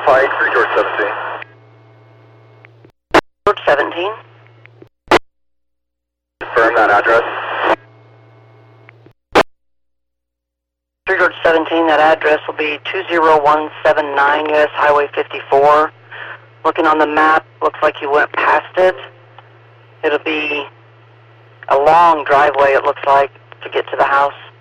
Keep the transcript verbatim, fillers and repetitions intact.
Pike, three George seventeen. George seventeen. Confirm that address. three George seventeen, that address will be two zero one seven nine U S Highway fifty-four. Looking on the map, looks like you went past it. It'll be a long driveway, it looks like, to get to the house.